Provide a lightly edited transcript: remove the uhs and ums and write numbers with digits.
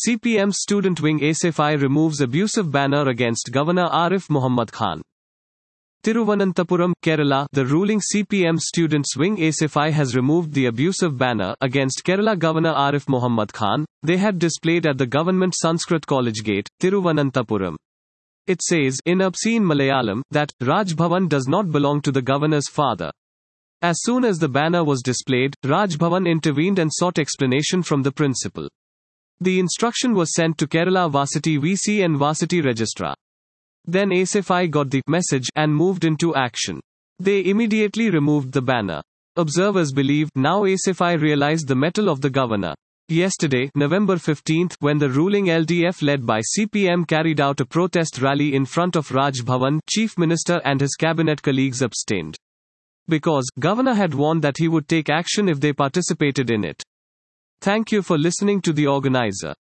CPM student wing ASFI removes abusive banner against Governor Arif Muhammad Khan. Thiruvananthapuram, Kerala. The ruling CPM students wing ASFI has removed the abusive banner against Kerala Governor Arif Muhammad Khan they had displayed at the Government Sanskrit College Gate, Thiruvananthapuram. It says, in obscene Malayalam, that Raj Bhavan does not belong to the governor's father. As soon as the banner was displayed, Raj Bhavan intervened and sought explanation from the principal. The instruction was sent to Kerala Varsity VC and Varsity Registrar. Then ASFI got the message and moved into action. They immediately removed the banner. Observers believe now ASFI realized the mettle of the governor. Yesterday, November 15, when the ruling LDF led by CPM carried out a protest rally in front of Raj Bhavan, Chief Minister and his cabinet colleagues abstained. Because, Governor had warned that he would take action if they participated in it. Thank you for listening to the organizer.